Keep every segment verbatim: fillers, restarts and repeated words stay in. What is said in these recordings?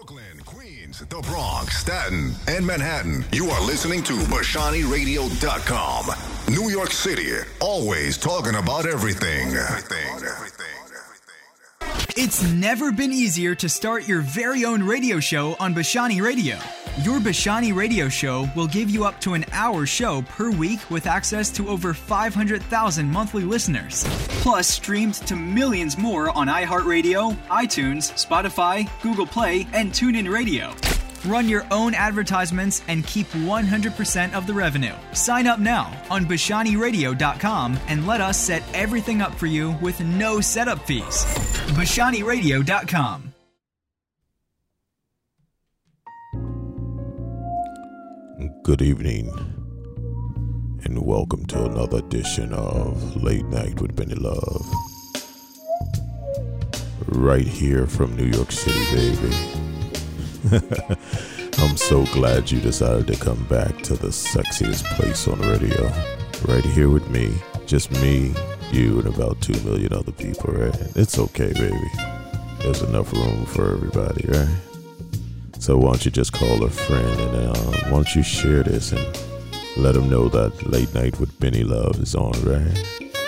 Brooklyn, Queens, the Bronx, Staten, and Manhattan. You are listening to Bashani Radio dot com. New York City, always talking about everything. Everything. Everything. It's never been easier to start your very own radio show on Bashani Radio. Your Bashani Radio show will give you up to an hour show per week with access to over five hundred thousand monthly listeners. Plus, streamed to millions more on iHeartRadio, iTunes, Spotify, Google Play, and TuneIn Radio. Run your own advertisements and keep one hundred percent of the revenue. Sign up now on Bashani Radio dot com and let us set everything up for you with no setup fees. Bashani Radio dot com. Good evening, and welcome to another edition of Late Night with Benny Love. Right here from New York City, baby. I'm so glad you decided to come back to the sexiest place on the radio. Right here with me, just me, you, and about two million other people, right? It's okay, baby. There's enough room for everybody, right? So why don't you just call a friend and uh, why don't you share this and let them know that Late Night with Benny Love is on, right?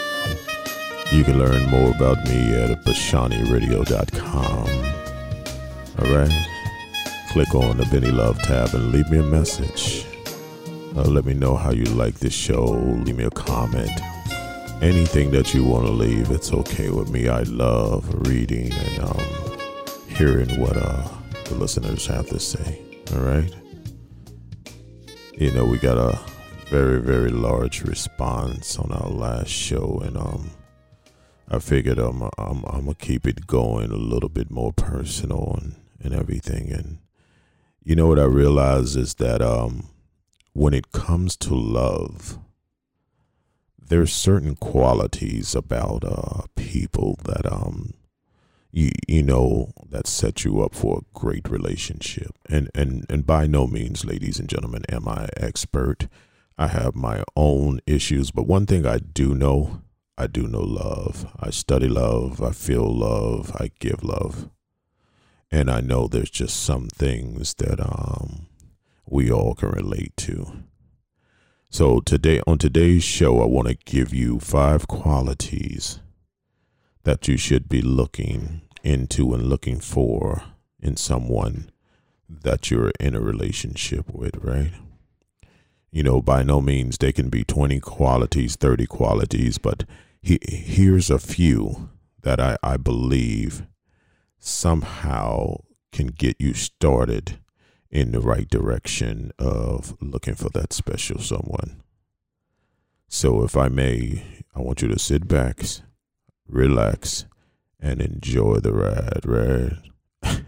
You can learn more about me at Bashani Radio dot com. Alright? Click on the Benny Love tab and leave me a message. Uh, let me know how you like this show. Leave me a comment. Anything that you want to leave, it's okay with me. I love reading and um, hearing what uh, the listeners have to say. All right. You know, we got a very, very large response on our last show, and um, I figured um, I'm, I'm gonna keep it going a little bit more personal and, and everything. And you know what I realize is that um, when it comes to love, there's certain qualities about uh, people that um. You, you know, that set you up for a great relationship. And, and, and by no means, ladies and gentlemen, am I an expert. I have my own issues. But one thing I do know, I do know love. I study love. I feel love. I give love. And I know there's just some things that um we all can relate to. So today, on today's show, I want to give you five qualities that you should be looking into and looking for in someone that you're in a relationship with, right? You know, by no means they can be twenty qualities, thirty qualities, but he, here's a few that I, I believe somehow can get you started in the right direction of looking for that special someone. So if I may, I want you to sit back, relax, and enjoy the ride, right?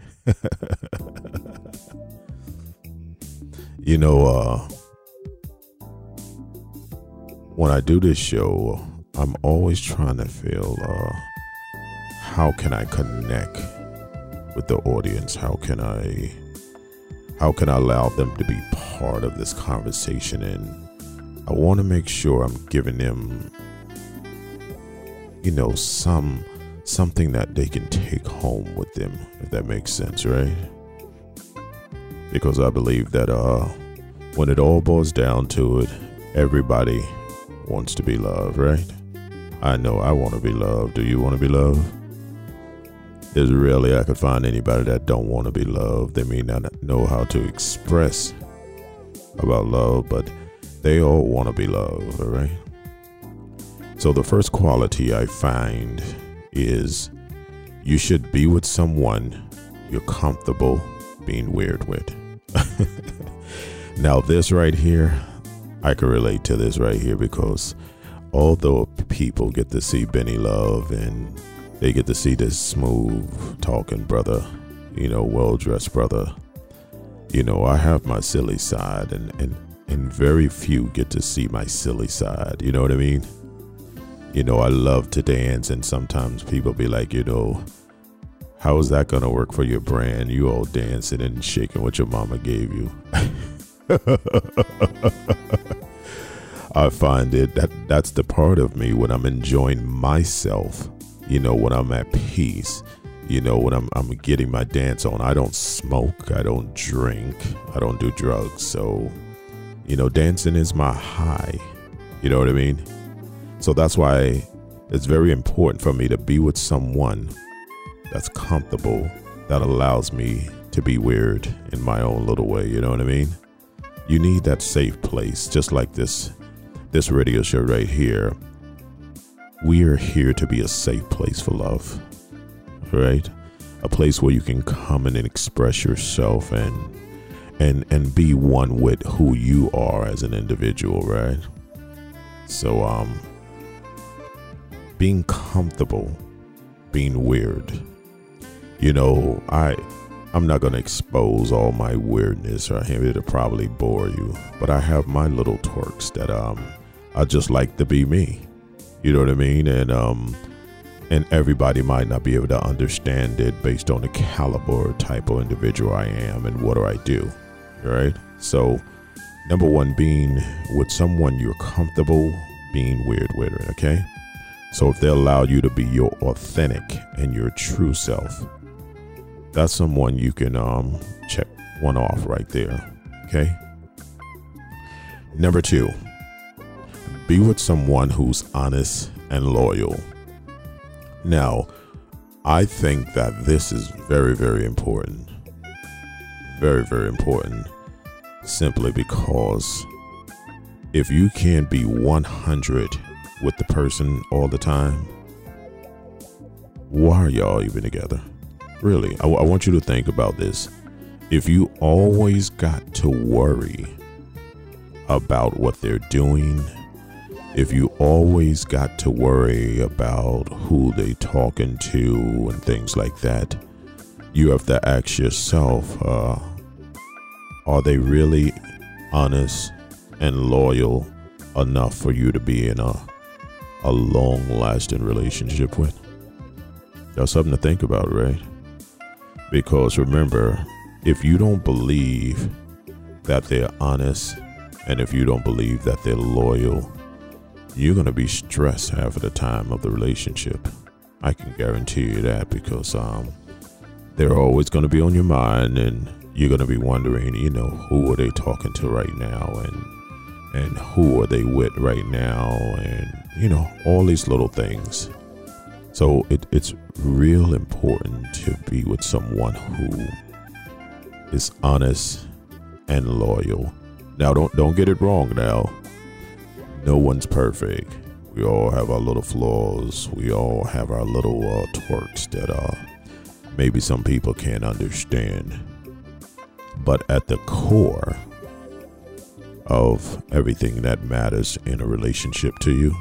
You know, uh, when I do this show, I'm always trying to feel, uh, how can I connect with the audience? How can I, how can I allow them to be part of this conversation? And I want to make sure I'm giving them, you know, some something that they can take home with them, if that makes sense, right? Because I believe that uh, when it all boils down to it, everybody wants to be loved, right? I know I want to be loved. Do you want to be loved? There's rarely I could find anybody that don't want to be loved. They may not know how to express about love, but they all want to be loved, all right? So the first quality I find is you should be with someone you're comfortable being weird with. Now this right here, I can relate to this right here, because although people get to see Benny Love and they get to see this smooth talking brother, you know, well-dressed brother, you know, I have my silly side, and, and, and very few get to see my silly side. You know what I mean? You know, I love to dance, and sometimes people be like, you know, how is that going to work for your brand? You all dancing and shaking what your mama gave you. I find it that that's the part of me when I'm enjoying myself, you know, when I'm at peace, you know, when I'm, I'm getting my dance on. I don't smoke, I don't drink, I don't do drugs. So, you know, dancing is my high, you know what I mean? So that's why it's very important for me to be with someone that's comfortable, that allows me to be weird in my own little way, you know what I mean? You need that safe place, just like this, this radio show right here. We are here to be a safe place for love, right? A place where you can come in and express yourself and and and be one with who you are as an individual, right? So um being comfortable, being weird. You know, I I'm not gonna expose all my weirdness, right? It'll probably bore you, but I have my little twerks that um I just like to be me. You know what I mean? And um and everybody might not be able to understand it based on the caliber or type of individual I am and what do I do, right? So number one, being with someone you're comfortable being weird with, okay? So if they allow you to be your authentic and your true self, that's someone you can um check one off right there, okay? Number two, be with someone who's honest and loyal. Now, I think that this is very, very important. Very, very important. Simply because if you can't be one hundred with the person all the time, why are y'all even together? Really, I, I want you to think about this. If you always got to worry about what they're doing, if you always got to worry about who they talking to and things like that, you have to ask yourself, uh, are they really honest and loyal enough for you to be in a, a long-lasting relationship with? That's something to think about, right? Because remember, if you don't believe that they're honest and if you don't believe that they're loyal, you're going to be stressed half of the time of the relationship. I can guarantee you that, because um, they're always going to be on your mind, and you're going to be wondering, you know, who are they talking to right now, and and who are they with right now, and, you know, all these little things. So it, it's real important to be with someone who is honest and loyal. Now, don't don't get it wrong now. No one's perfect. We all have our little flaws. We all have our little uh, twerks that uh, maybe some people can't understand. But at the core of everything that matters in a relationship to you,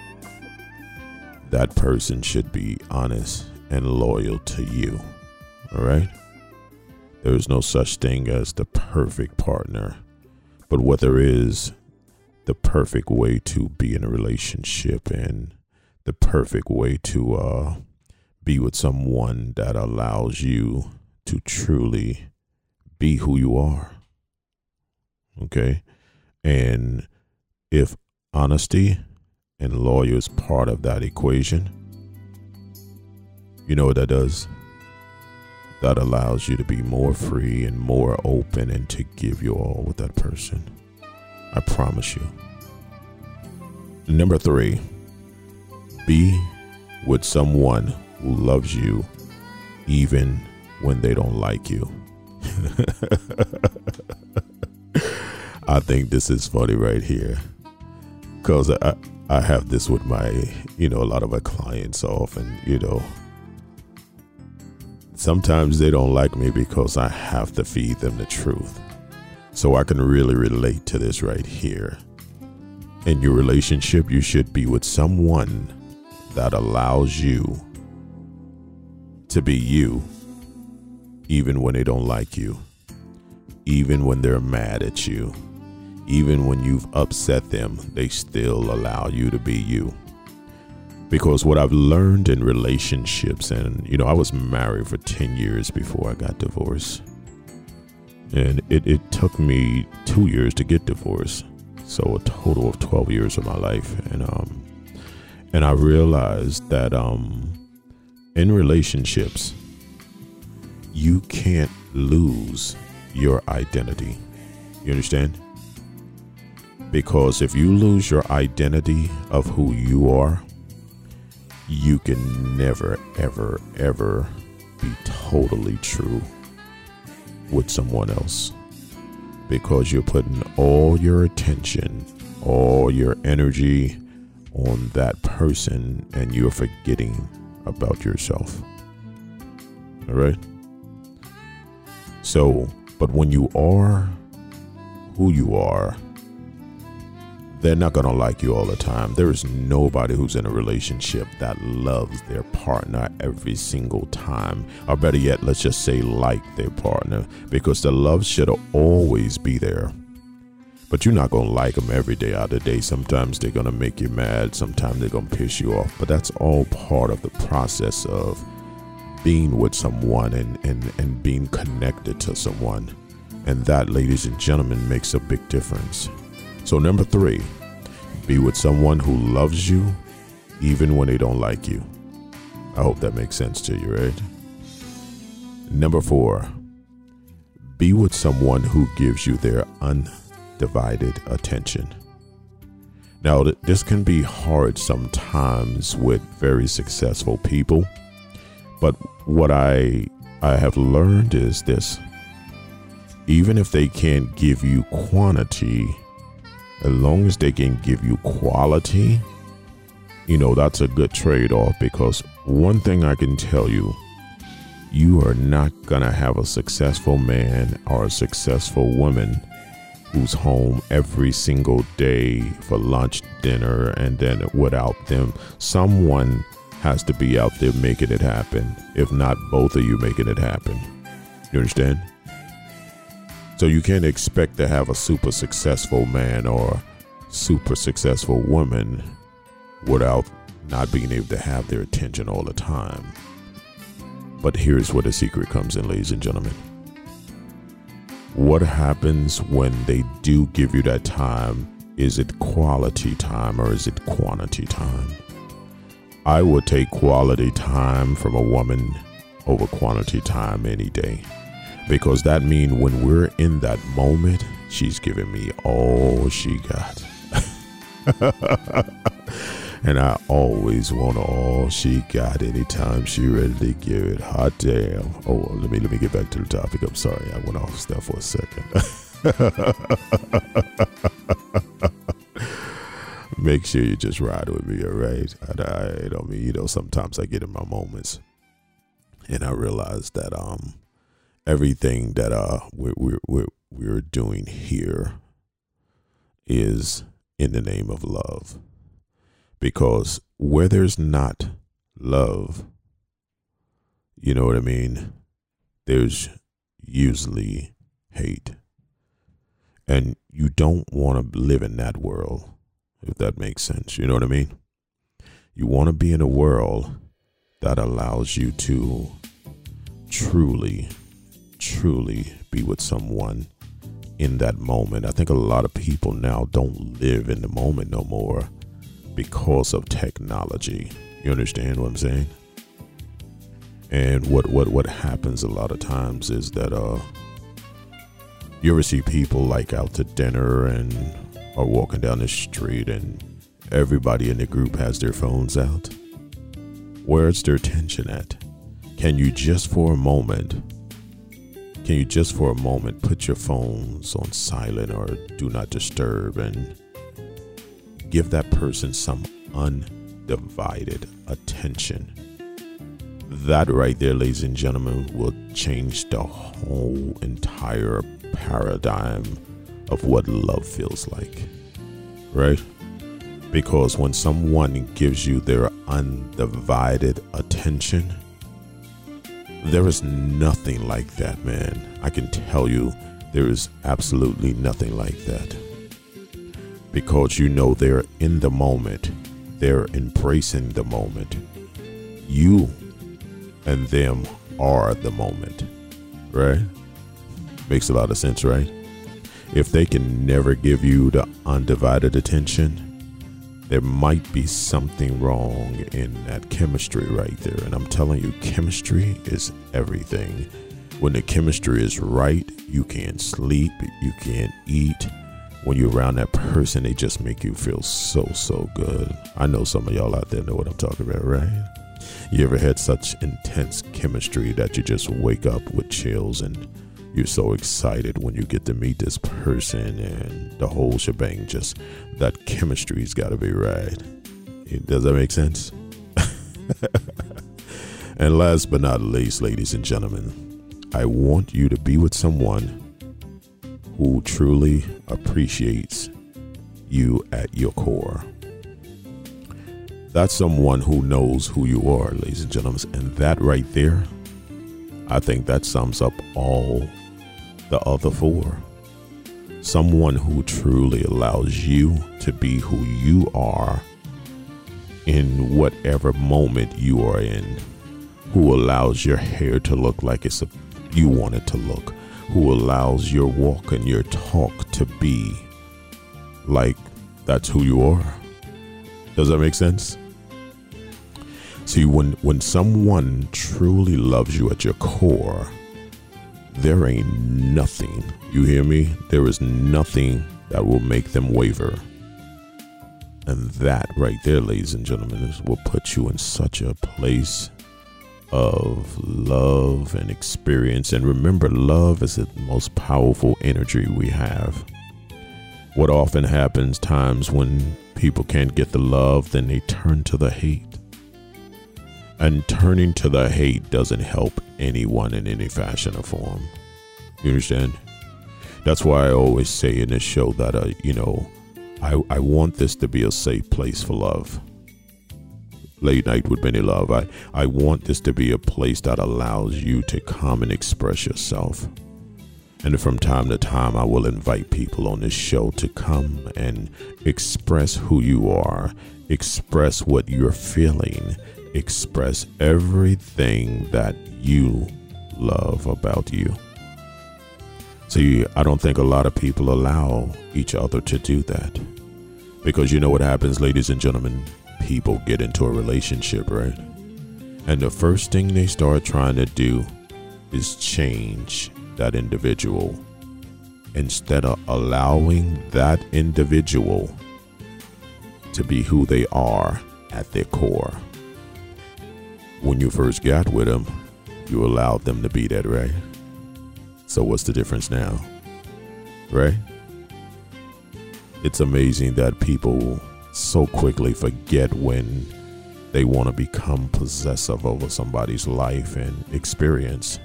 that person should be honest and loyal to you. All right? There's no such thing as the perfect partner. But what there is, the perfect way to be in a relationship and the perfect way to uh, be with someone that allows you to truly be who you are. Okay? And if honesty and loyalty is part of that equation, you know what that does? That allows you to be more free and more open and to give your all with that person. I promise you. Number three, be with someone who loves you even when they don't like you. I think this is funny right here, because I, I have this with my, you know, a lot of my clients often, you know, sometimes they don't like me because I have to feed them the truth. So I can really relate to this right here. In your relationship, you should be with someone that allows you to be you, even when they don't like you, even when they're mad at you, even when you've upset them, they still allow you to be you. Because what I've learned in relationships, and, you know, I was married for ten years before I got divorced. And it, it took me two years to get divorced. So a total of twelve years of my life. And um, and I realized that um, in relationships, you can't lose your identity. You understand? Because if you lose your identity of who you are, you can never, ever, ever be totally true with someone else. Because you're putting all your attention, all your energy on that person, and you're forgetting about yourself. All right? So, but when you are who you are, they're not going to like you all the time. There is nobody who's in a relationship that loves their partner every single time. Or better yet, let's just say like their partner, because the love should always be there. But you're not going to like them every day out of the day. Sometimes they're going to make you mad. Sometimes they're going to piss you off. But that's all part of the process of being with someone and, and, and being connected to someone. And that, ladies and gentlemen, makes a big difference. So number three, be with someone who loves you even when they don't like you. I hope that makes sense to you, right? Number four, be with someone who gives you their undivided attention. Now, th- this can be hard sometimes with very successful people, but what I I have learned is this: even if they can't give you quantity, as long as they can give you quality, you know, that's a good trade-off. Because one thing I can tell you, you are not going to have a successful man or a successful woman who's home every single day for lunch, dinner, and then without them, someone has to be out there making it happen. If not both of you making it happen. You understand? So you can't expect to have a super successful man or super successful woman without not being able to have their attention all the time. But here's where the secret comes in, ladies and gentlemen. What happens when they do give you that time? Is it quality time or is it quantity time? I would take quality time from a woman over quantity time any day. Because that means when we're in that moment, she's giving me all she got. And I always want all she got anytime she ready to give it. Hot damn. Oh, let me let me get back to the topic. I'm sorry, I went off stuff for a second. Make sure you just ride with me, all right? I, I don't mean, you know, sometimes I get in my moments and I realize that um. everything that uh we're, we're we're we're doing here is in the name of love, because where there's not love, you know what I mean, there's usually hate, and you don't want to live in that world, if that makes sense. You know what I mean? You want to be in a world that allows you to truly truly be with someone in that moment. I think a lot of people now don't live in the moment no more because of technology. You understand what I'm saying? And what what what happens a lot of times is that uh you ever see people like out to dinner and are walking down the street and everybody in the group has their phones out? Where's their attention at? Can you just for a moment Can you just for a moment put your phones on silent or do not disturb and give that person some undivided attention? That right there, ladies and gentlemen, will change the whole entire paradigm of what love feels like, right? Because when someone gives you their undivided attention, there is nothing like that, man. I can tell you there is absolutely nothing like that. Because you know they're in the moment. They're embracing the moment. You and them are the moment, right? Makes a lot of sense, right? If they can never give you the undivided attention, there might be something wrong in that chemistry right there. And I'm telling you, chemistry is everything. When the chemistry is right, you can't sleep, you can't eat. When you're around that person, they just make you feel so, so good. I know some of y'all out there know what I'm talking about, right? You ever had such intense chemistry that you just wake up with chills and you're so excited when you get to meet this person and the whole shebang, just that chemistry's got to be right. Does that make sense? And last but not least, ladies and gentlemen, I want you to be with someone who truly appreciates you at your core. That's someone who knows who you are, ladies and gentlemen. And that right there, I think that sums up all the other four. Someone who truly allows you to be who you are in whatever moment you are in, who allows your hair to look like it's a, you want it to look, who allows your walk and your talk to be like that's who you are. Does that make sense? See, when, when someone truly loves you at your core, there ain't nothing, you hear me? There is nothing that will make them waver. And that right there, ladies and gentlemen, is, will put you in such a place of love and experience. And remember, love is the most powerful energy we have. What often happens times when people can't get the love, then they turn to the hate. And turning to the hate doesn't help anyone in any fashion or form. You understand? That's why I always say in this show that, uh, you know, I, I want this to be a safe place for love. Late Night with Benny Love. I, I want this to be a place that allows you to come and express yourself. And from time to time, I will invite people on this show to come and express who you are, express what you're feeling, express everything that you love about you. See, I don't think a lot of people allow each other to do that. Because you know what happens, ladies and gentlemen? People get into a relationship, right? And the first thing they start trying to do is change that individual instead of allowing that individual to be who they are at their core. When you first got with them, you allowed them to be that, right? So what's the difference now, right? It's amazing that people so quickly forget when they want to become possessive over somebody's life and experience.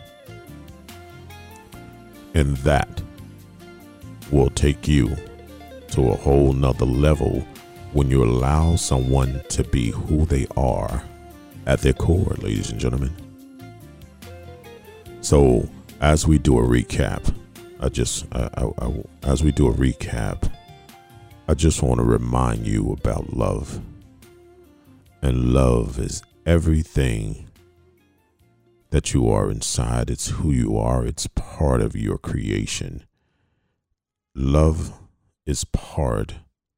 And that will take you to a whole nother level when you allow someone to be who they are at their core, ladies and gentlemen. So as we do a recap, I just, I, I, I, as we do a recap, I just want to remind you about love. And love is everything that you are inside. It's who you are. It's part of your creation. Love is part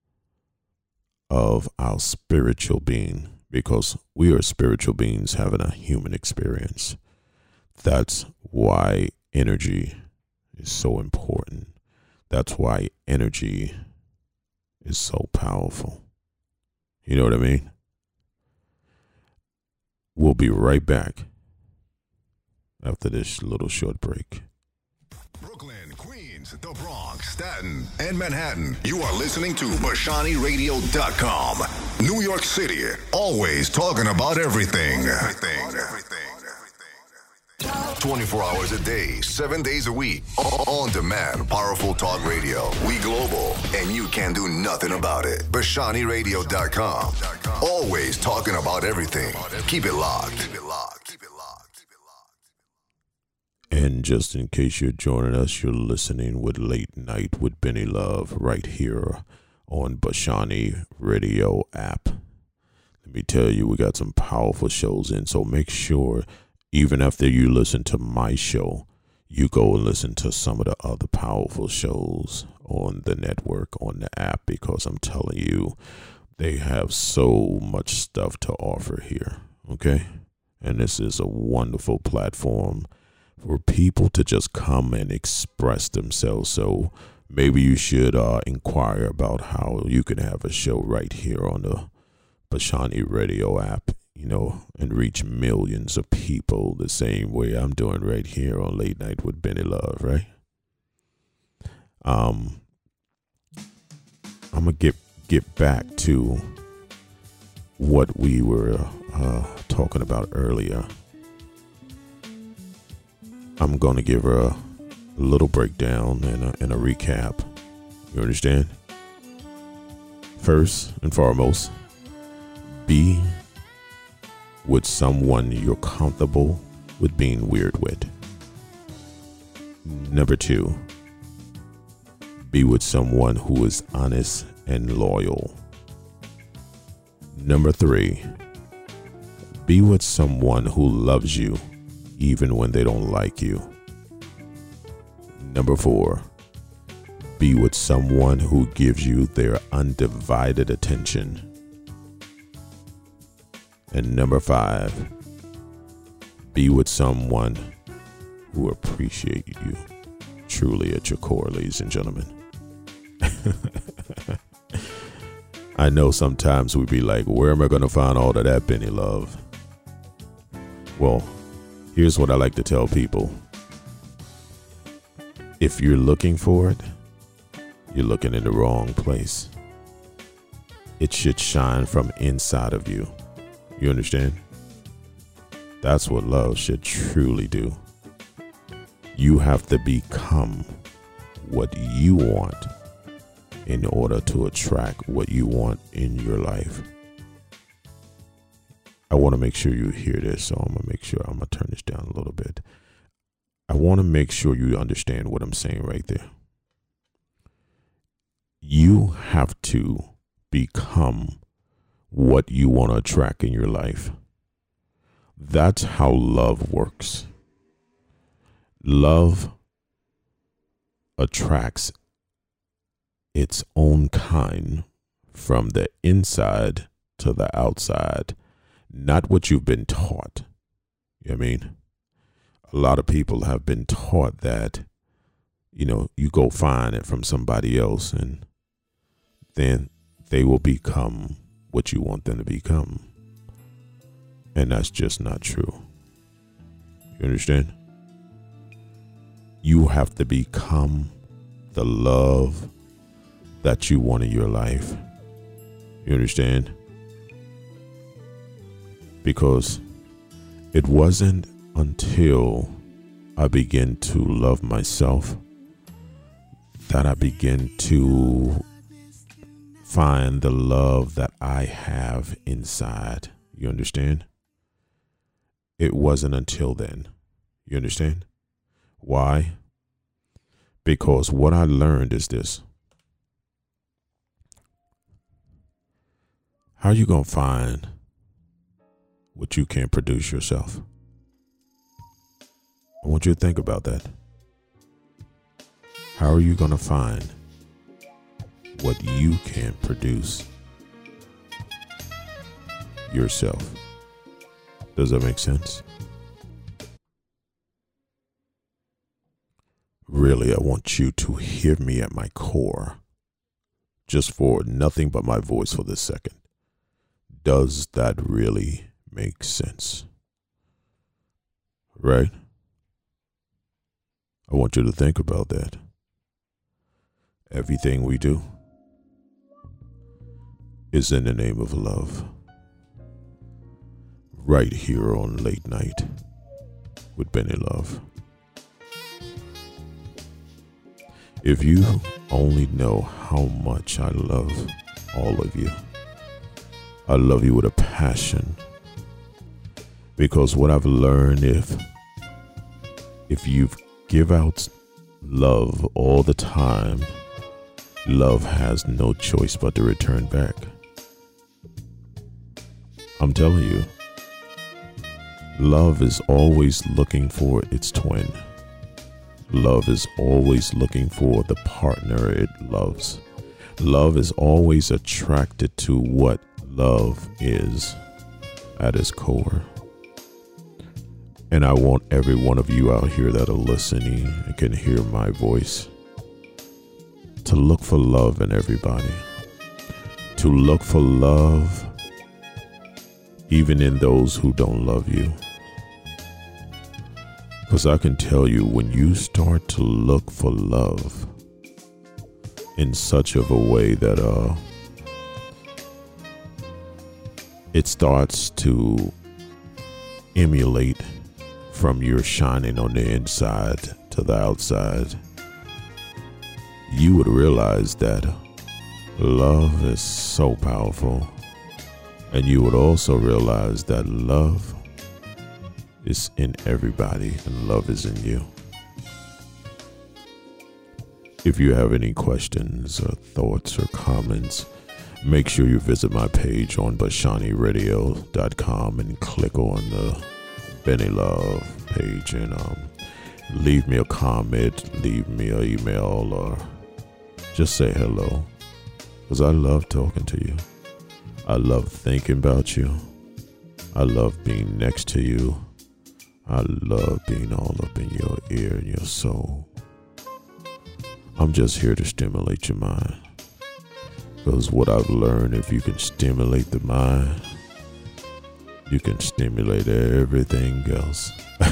of our spiritual being because we are spiritual beings having a human experience. That's why energy is so important. That's why energy is so powerful. You know what I mean? We'll be right back after this little short break. Brooklyn, Queens, the Bronx, Staten, and Manhattan. You are listening to Bashani Radio dot com. New York City, always talking about everything. Everything. everything. twenty-four hours a day, seven days a week. On demand, powerful talk radio. We global, and you can do nothing about it. Bashani Radio dot com. Always talking about everything. Keep it locked. Keep it locked. Keep it locked. Keep it locked. And just in case you're joining us, you're listening with Late Night with Benny Love right here on Bashani Radio app. Let me tell you, we got some powerful shows in, so make sure even after you listen to my show, you go and listen to some of the other powerful shows on the network, on the app, because I'm telling you, they have so much stuff to offer here, okay? And this is a wonderful platform for people to just come and express themselves. So maybe you should uh, inquire about how you can have a show right here on the Bashani Radio app, you know, and reach millions of people the same way I'm doing right here on Late Night with Benny Love, right? Um, I'm gonna get get back to what we were uh, talking about earlier. I'm gonna give her a, a little breakdown and a, and a recap. You understand? First and foremost, be with someone you're comfortable with being weird with. Number two, be with someone who is honest and loyal. Number three, be with someone who loves you even when they don't like you. Number four, be with someone who gives you their undivided attention. And number five, be with someone who appreciates you truly at your core, ladies and gentlemen. I know sometimes we be like, where am I going to find all of that, Benny Love? Well, here's what I like to tell people. If you're looking for it, you're looking in the wrong place. It should shine from inside of you. You understand? That's what love should truly do. You have to become what you want in order to attract what you want in your life. I want to make sure you hear this, so I'm going to make sure I'm going to turn this down a little bit. I want to make sure you understand what I'm saying right there. You have to become what you want to attract in your life. That's how love works. Love attracts its own kind from the inside to the outside, not what you've been taught. You know what I mean? A lot of people have been taught that, you know, you go find it from somebody else and then they will become what you want them to become. And that's just not true. You understand? You have to become the love that you want in your life. You understand? Because it wasn't until I began to love myself that I began to find the love that I have inside. You understand? It wasn't until then. You understand? Why? Because what I learned is this. How are you going to find what you can't produce yourself? I want you to think about that. How are you going to find what you can't produce yourself? Does that make sense? Really, I want you to hear me at my core, just for nothing but my voice for this second. Does that really make sense? Right? I want you to think about that. Everything we do is in the name of love. Right here on Late Night with Benny Love. If you only know how much I love all of you, I love you with a passion. Because what I've learned, if if you give out love all the time, love has no choice but to return back. I'm telling you, love is always looking for its twin. Love is always looking for the partner it loves. Love is always attracted to what love is at its core. And I want every one of you out here that are listening and can hear my voice to look for love in everybody. To look for love even in those who don't love you. Because I can tell you, when you start to look for love in such of a way that uh, it starts to emulate from your shining on the inside to the outside, you would realize that love is so powerful. And you would also realize that love is in everybody and love is in you. If you have any questions or thoughts or comments, make sure you visit my page on bashani radio dot com and click on the Benny Love page and um, leave me a comment, leave me an email, or just say hello. Because I love talking to you. I love thinking about you. I love being next to you. I love being all up in your ear and your soul. I'm just here to stimulate your mind. Because what I've learned, if you can stimulate the mind, you can stimulate everything else.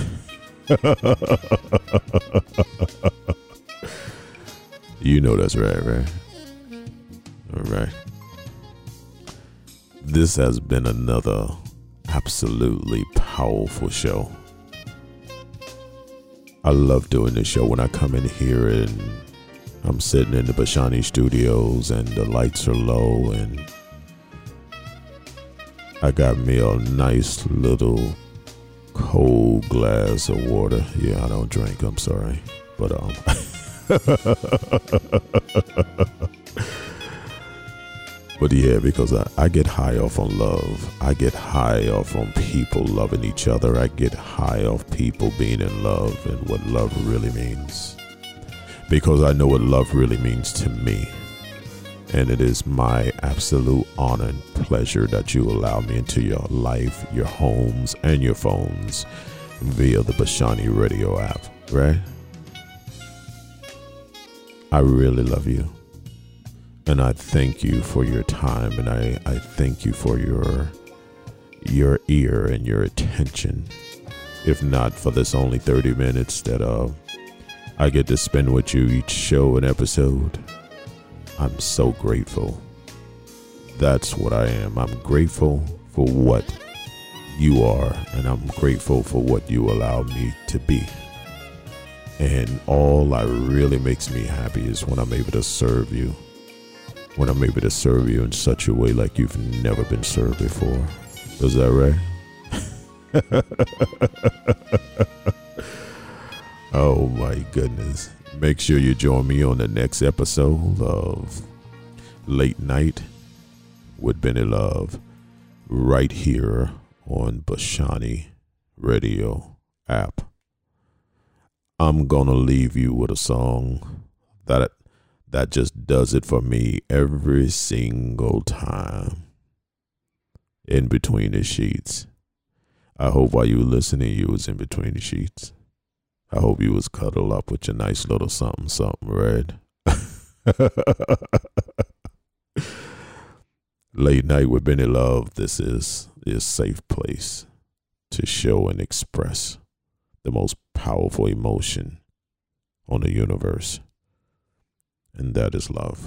You know that's right, right? All right. This has been another absolutely powerful show. I love doing this show when I come in here and I'm sitting in the Bashani studios and the lights are low and I got me a nice little cold glass of water. Yeah, I don't drink, I'm sorry. But um But yeah, because I, I get high off on love. I get high off on people loving each other. I get high off people being in love and what love really means. Because I know what love really means to me. And it is my absolute honor and pleasure that you allow me into your life, your homes, and your phones via the Bashani Radio app, right? I really love you. And I thank you for your time, and I, I thank you for your your ear and your attention. If not for this only thirty minutes that uh, I get to spend with you each show and episode, I'm so grateful. That's what I am. I'm grateful for what you are, and I'm grateful for what you allow me to be. And all that really makes me happy is when I'm able to serve you. When I'm able to serve you in such a way like you've never been served before. Is that right? Oh my goodness. Make sure you join me on the next episode of Late Night with Benny Love right here on Bashani Radio app. I'm gonna leave you with a song that That just does it for me every single time. In Between the Sheets. I hope while you were listening, you was in between the sheets. I hope you was cuddled up with your nice little something, something, right? Late Night with Benny Love. This is a safe place to show and express the most powerful emotion on the universe. And that is love.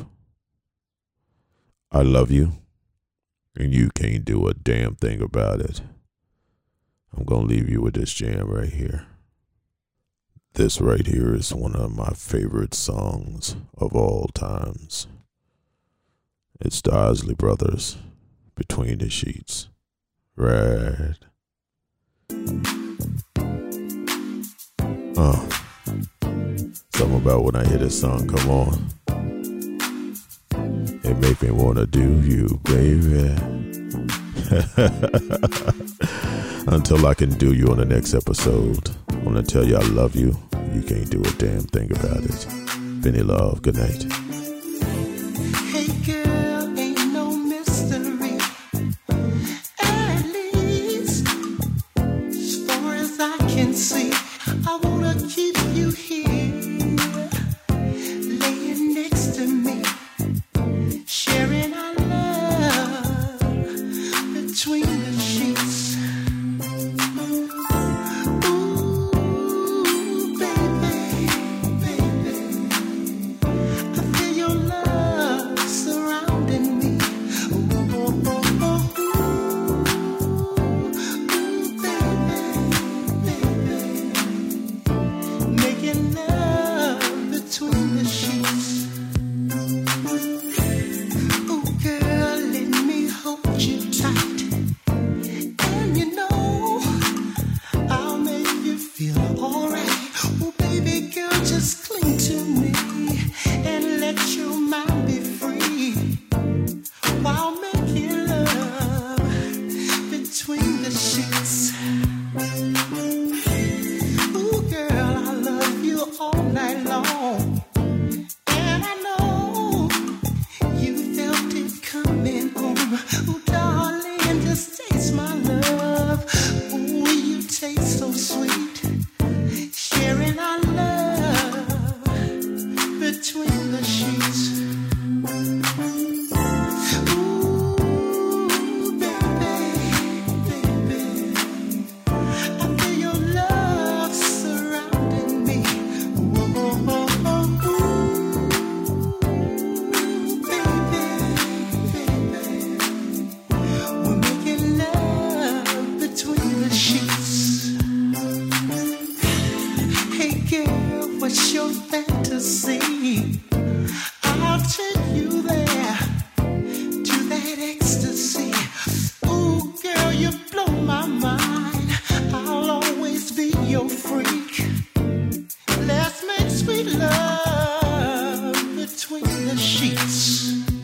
I love you, and you can't do a damn thing about it. I'm going to leave you with this jam right here. This right here is one of my favorite songs of all times. It's the Isley Brothers, Between the Sheets. Right. Oh. Something about when I hear this song come on. It make me want to do you, baby. Until I can do you on the next episode. I want to tell you I love you. You can't do a damn thing about it. Benny Love, good night. Hey girl, ain't no mystery. At least, as far as I can night long. And I know you felt it coming on. Oh, darling, just taste my love. Ooh, you taste so sweet. Sharing our love between the sheets. What's your fantasy? I'll take you there to that ecstasy. Ooh, girl, you blow my mind. I'll always be your freak. Let's make sweet love between the sheets.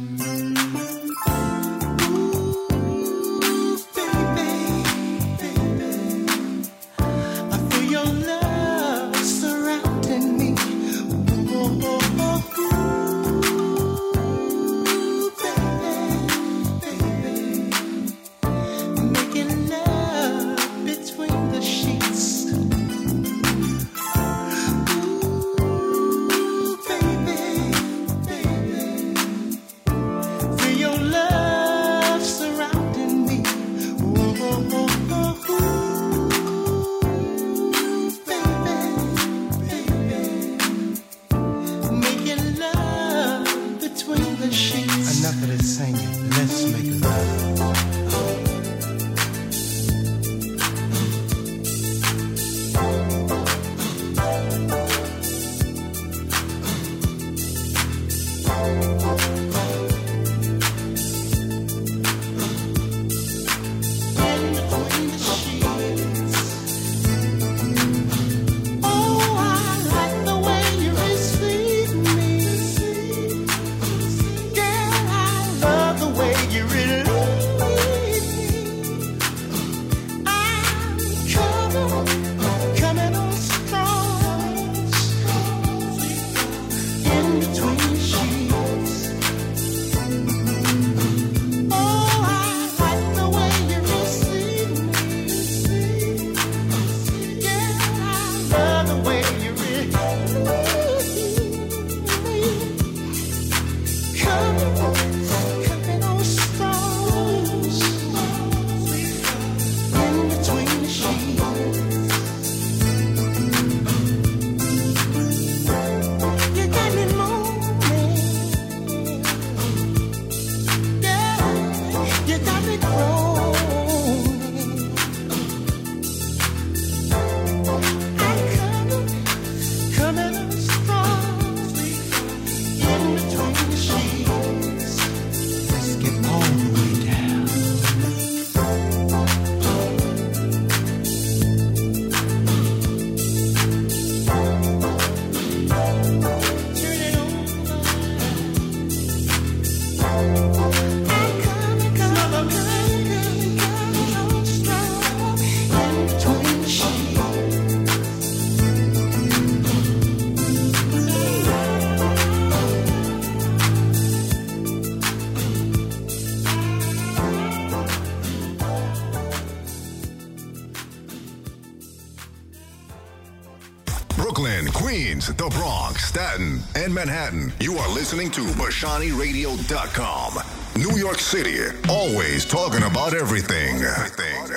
Brooklyn, Queens, the Bronx, Staten, and Manhattan. You are listening to Bashani Radio dot com. New York City, always talking about everything. Everything.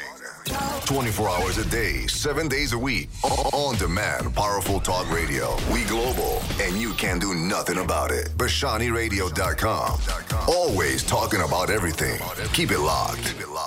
twenty-four hours a day, seven days a week. On demand, powerful talk radio. We global, and you can do nothing about it. Bashani Radio dot com. Always talking about everything. Keep it locked. Keep it locked.